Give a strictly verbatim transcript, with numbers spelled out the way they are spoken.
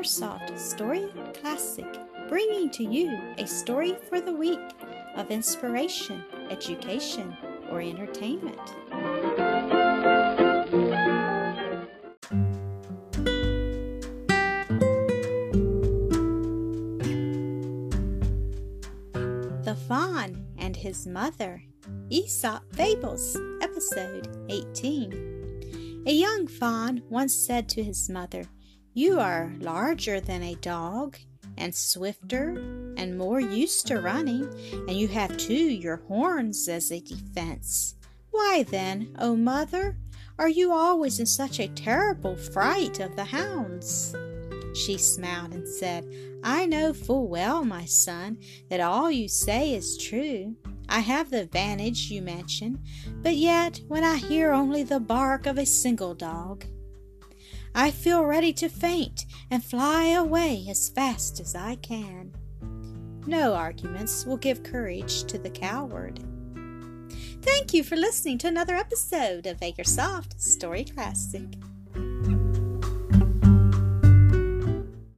Agersoft Story Classic, bringing to you a story for the week of inspiration, education, or entertainment. The Fawn and His Mother, Aesop Fables, Episode eighteen. A young fawn once said to his mother, "You are larger than a dog, and swifter, and more used to running, and you have too your horns as a defense. Why then, O mother, are you always in such a terrible fright of the hounds?" She smiled and said, "I know full well, my son, that all you say is true. I have the advantage you mention, but yet when I hear only the bark of a single dog, I feel ready to faint and fly away as fast as I can. No arguments will give courage to the coward." Thank you for listening to another episode of Agersoft Story Classic.